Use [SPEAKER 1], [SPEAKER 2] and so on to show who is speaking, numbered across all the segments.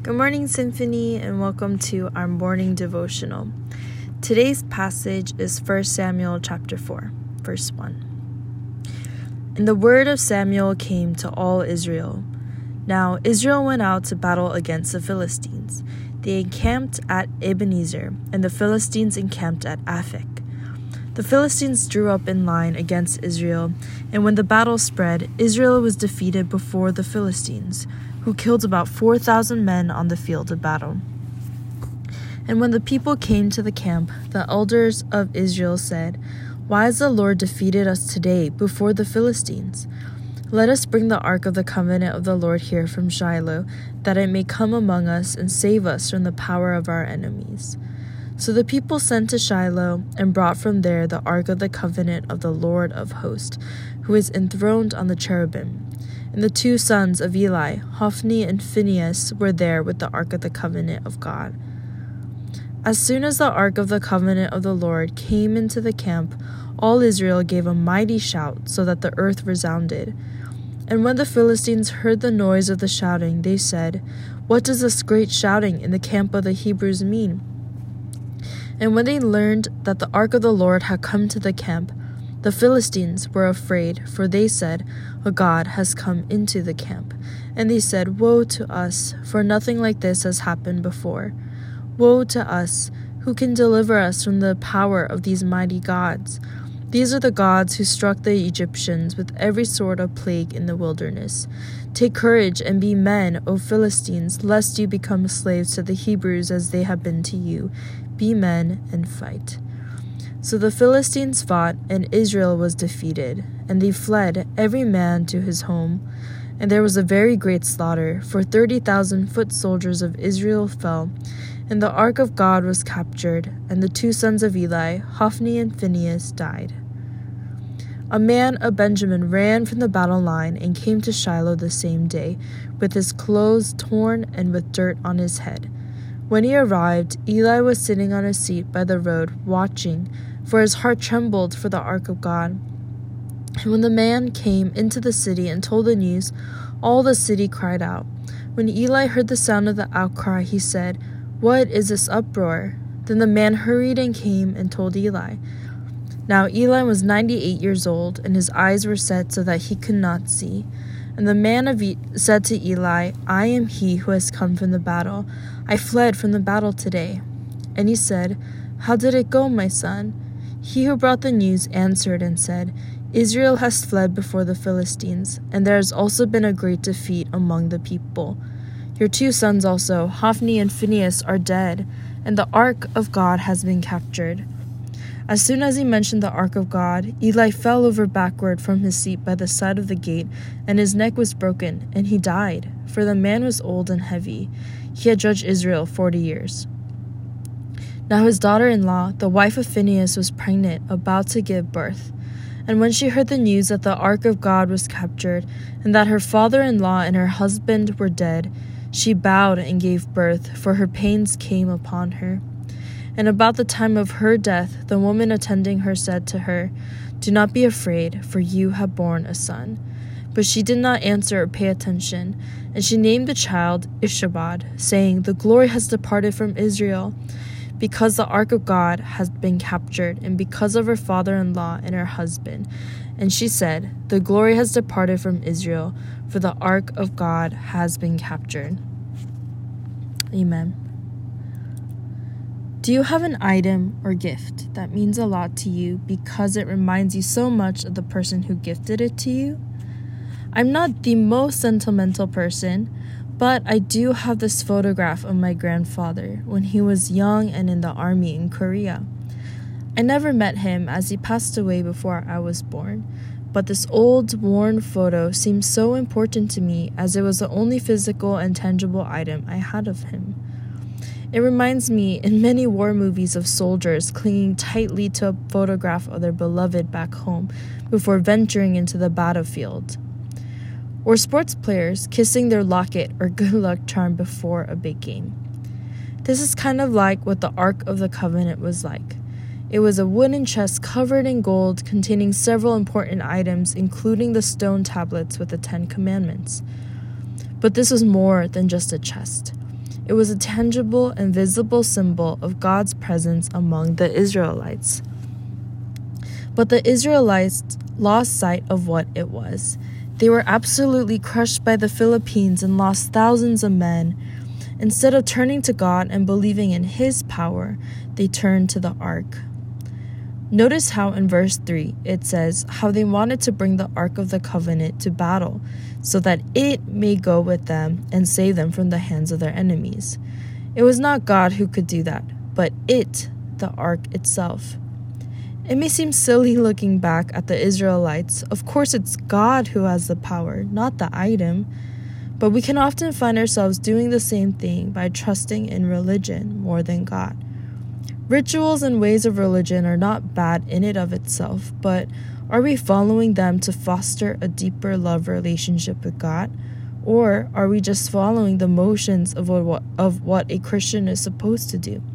[SPEAKER 1] Good morning, Symphony, and welcome to our morning devotional. Today's passage is 1 Samuel chapter 4, verse 1. And the word of Samuel came to all Israel. Now Israel went out to battle against the Philistines. They encamped at Ebenezer, and the Philistines encamped at Aphek. The Philistines drew up in line against Israel, and when the battle spread, Israel was defeated before the Philistines, who killed about 4,000 men on the field of battle. And when the people came to the camp, the elders of Israel said, "Why has the Lord defeated us today before the Philistines? Let us bring the ark of the covenant of the Lord here from Shiloh, that it may come among us and save us from the power of our enemies." So the people sent to Shiloh and brought from there the ark of the covenant of the Lord of hosts, who is enthroned on the cherubim. And the two sons of Eli, Hophni and Phinehas, were there with the ark of the covenant of God. As soon as the ark of the covenant of the Lord came into the camp, all Israel gave a mighty shout, so that the earth resounded. And when the Philistines heard the noise of the shouting, they said, "What does this great shouting in the camp of the Hebrews mean?" And when they learned that the ark of the Lord had come to the camp, the Philistines were afraid, for they said, "A god has come into the camp." And they said, "Woe to us, for nothing like this has happened before. Woe to us, who can deliver us from the power of these mighty gods? These are the gods who struck the Egyptians with every sort of plague in the wilderness. Take courage and be men, O Philistines, lest you become slaves to the Hebrews as they have been to you. Be men and fight." So the Philistines fought, and Israel was defeated, and they fled, every man to his home. And there was a very great slaughter, for 30,000 foot soldiers of Israel fell, and the ark of God was captured, and the two sons of Eli, Hophni and Phinehas, died. A man of Benjamin ran from the battle line and came to Shiloh the same day, with his clothes torn and with dirt on his head. When he arrived, Eli was sitting on a seat by the road, watching, for his heart trembled for the ark of God. And when the man came into the city and told the news, all the city cried out. When Eli heard the sound of the outcry, he said, "What is this uproar?" Then the man hurried and came and told Eli. Now Eli was 98 years old, and his eyes were set so that he could not see. And the man said to Eli, "I am he who has come from the battle. I fled from the battle today." And he said, "How did it go, my son?" He who brought the news answered and said, "Israel has fled before the Philistines, and there has also been a great defeat among the people. Your two sons also, Hophni and Phinehas, are dead, and the ark of God has been captured." As soon as he mentioned the ark of God, Eli fell over backward from his seat by the side of the gate, and his neck was broken, and he died, for the man was old and heavy. He had judged Israel 40 years. Now his daughter-in-law, the wife of Phinehas, was pregnant, about to give birth. And when she heard the news that the ark of God was captured, and that her father-in-law and her husband were dead, she bowed and gave birth, for her pains came upon her. And about the time of her death, the woman attending her said to her, "Do not be afraid, for you have borne a son." But she did not answer or pay attention, and she named the child Ishabod, saying, "The glory has departed from Israel, because the ark of God has been captured, and because of her father-in-law and her husband." And she said, "The glory has departed from Israel, for the ark of God has been captured." Amen. Do you have an item or gift that means a lot to you because it reminds you so much of the person who gifted it to you? I'm not the most sentimental person, but I do have this photograph of my grandfather when he was young and in the army in Korea. I never met him as he passed away before I was born, but this old, worn photo seems so important to me as it was the only physical and tangible item I had of him. It reminds me in many war movies of soldiers clinging tightly to a photograph of their beloved back home before venturing into the battlefield. Or sports players kissing their locket or good luck charm before a big game. This is kind of like what the Ark of the Covenant was like. It was a wooden chest covered in gold containing several important items, including the stone tablets with the 10 Commandments. But this was more than just a chest. It was a tangible and visible symbol of God's presence among the Israelites. But the Israelites lost sight of what it was. They were absolutely crushed by the Philippines and lost thousands of men. Instead of turning to God and believing in His power, they turned to the ark. Notice how in verse 3 it says how they wanted to bring the Ark of the Covenant to battle so that it may go with them and save them from the hands of their enemies. It was not God who could do that, but it, the Ark itself. It may seem silly looking back at the Israelites. Of course, it's God who has the power, not the item. But we can often find ourselves doing the same thing by trusting in religion more than God. Rituals and ways of religion are not bad in and of itself, but are we following them to foster a deeper love relationship with God? Or are we just following the motions of what a Christian is supposed to do?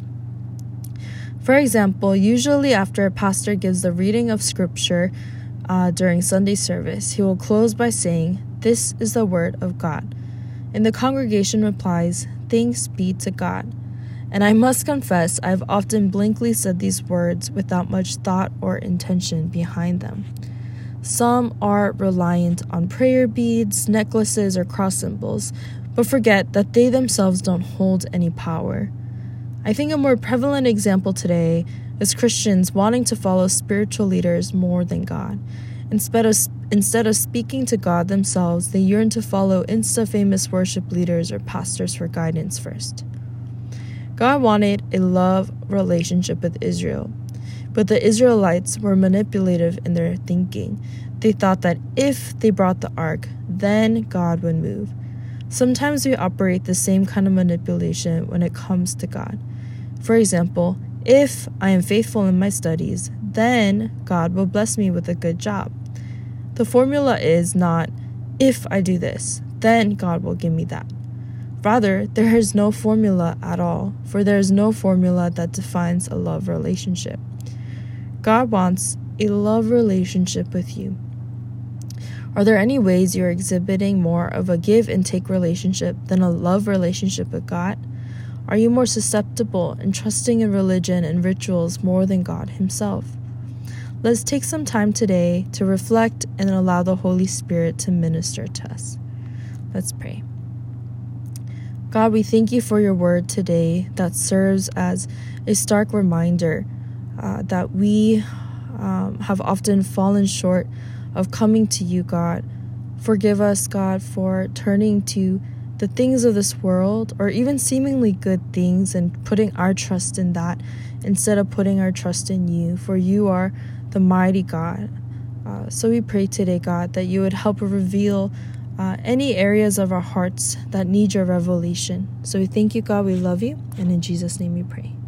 [SPEAKER 1] For example, usually after a pastor gives the reading of scripture during Sunday service, he will close by saying, "This is the word of God." And the congregation replies, "Thanks be to God." And I must confess, I've often blankly said these words without much thought or intention behind them. Some are reliant on prayer beads, necklaces, or cross symbols, but forget that they themselves don't hold any power. I think a more prevalent example today is Christians wanting to follow spiritual leaders more than God. Instead of speaking to God themselves, they yearn to follow Insta-famous worship leaders or pastors for guidance first. God wanted a love relationship with Israel, but the Israelites were manipulative in their thinking. They thought that if they brought the ark, then God would move. Sometimes we operate the same kind of manipulation when it comes to God. For example, if I am faithful in my studies, then God will bless me with a good job. The formula is not, if I do this, then God will give me that. Rather, there is no formula at all, for there is no formula that defines a love relationship. God wants a love relationship with you. Are there any ways you're exhibiting more of a give and take relationship than a love relationship with God? Are you more susceptible and trusting in religion and rituals more than God Himself? Let's take some time today to reflect and allow the Holy Spirit to minister to us. Let's pray. God, we thank you for your word today that serves as a stark reminder that we have often fallen short of coming to you, God. Forgive us, God, for turning to the things of this world or even seemingly good things and putting our trust in that instead of putting our trust in you, for you are the mighty God. So we pray today, God, that you would help reveal any areas of our hearts that need your revelation. So we thank you, God. We love you. And in Jesus' name we pray.